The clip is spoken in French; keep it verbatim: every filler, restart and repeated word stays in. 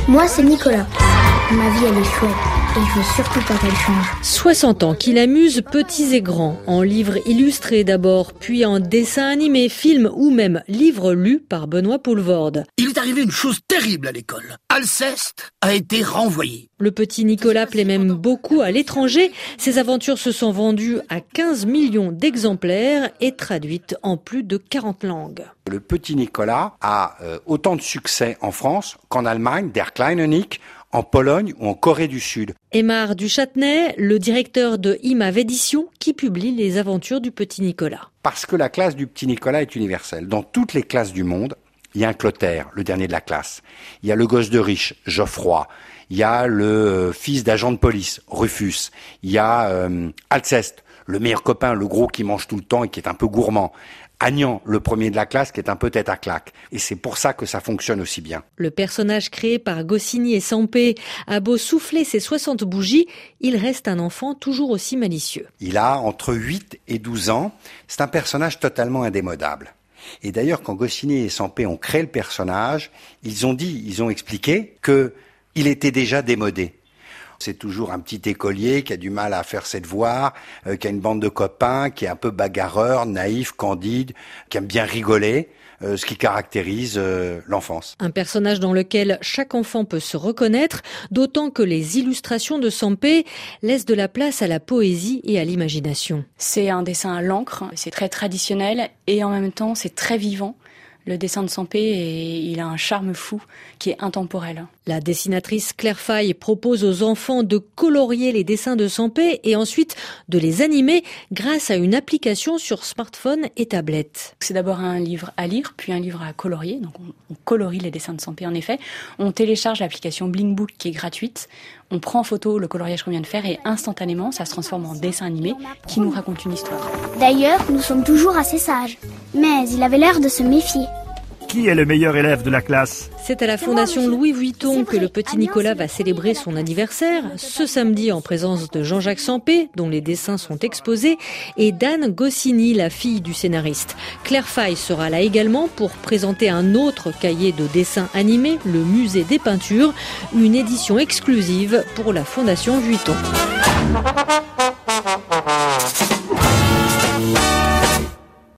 Moi, c'est Nicolas. Ma vie, elle est chouette. Et je veux surtout pas qu'elle change. soixante ans qu'il amuse petits et grands, en livres illustrés d'abord, puis en dessins animés, films ou même livres lus par Benoît Poulvorde. Il est arrivé une chose terrible à l'école. Alceste a été renvoyé. Le petit Nicolas plaît même beaucoup à l'étranger. Ses aventures se sont vendues à quinze millions d'exemplaires et traduites en plus de quarante langues. Le petit Nicolas a euh, autant de succès en France qu'en Allemagne, Der kleine Nick, en Pologne ou en Corée du Sud. Aymar Duchâtenay, le directeur de I M A V Éditions, qui publie les aventures du petit Nicolas. Parce que la classe du petit Nicolas est universelle. Dans toutes les classes du monde, il y a un Clotaire, le dernier de la classe. Il y a le gosse de riche, Geoffroy. Il y a le euh, fils d'agent de police, Rufus. Il y a euh, Alceste, le meilleur copain, le gros qui mange tout le temps et qui est un peu gourmand. Agnan, le premier de la classe, qui est un peu tête à claque. Et c'est pour ça que ça fonctionne aussi bien. Le personnage créé par Goscinny et Sampé a beau souffler ses soixante bougies, il reste un enfant toujours aussi malicieux. Il a entre huit et douze ans. C'est un personnage totalement indémodable. Et d'ailleurs, quand Goscinny et Sampé ont créé le personnage, ils ont dit, ils ont expliqué que il était déjà démodé. C'est toujours un petit écolier qui a du mal à faire ses devoirs, euh, qui a une bande de copains, qui est un peu bagarreur, naïf, candide, qui aime bien rigoler, euh, ce qui caractérise euh, l'enfance. Un personnage dans lequel chaque enfant peut se reconnaître, d'autant que les illustrations de Sampé laissent de la place à la poésie et à l'imagination. C'est un dessin à l'encre, c'est très traditionnel et en même temps c'est très vivant. Le dessin de Sampé, et il a un charme fou qui est intemporel. La dessinatrice Claire Faye propose aux enfants de colorier les dessins de Sampé et ensuite de les animer grâce à une application sur smartphone et tablette. C'est d'abord un livre à lire, puis un livre à colorier. Donc on, on colorie les dessins de Sampé en effet. On télécharge l'application Blinkbook qui est gratuite. On prend en photo le coloriage qu'on vient de faire et instantanément ça se transforme en dessin animé qui nous raconte une histoire. D'ailleurs, nous sommes toujours assez sages. Mais il avait l'air de se méfier. Qui est le meilleur élève de la classe ? C'est à la Fondation Louis Vuitton que le petit Nicolas va célébrer son anniversaire, ce samedi en présence de Jean-Jacques Sampé, dont les dessins sont exposés, et d'Anne Goscinny, la fille du scénariste. Claire Faye sera là également pour présenter un autre cahier de dessins animés, le Musée des Peintures, une édition exclusive pour la Fondation Vuitton.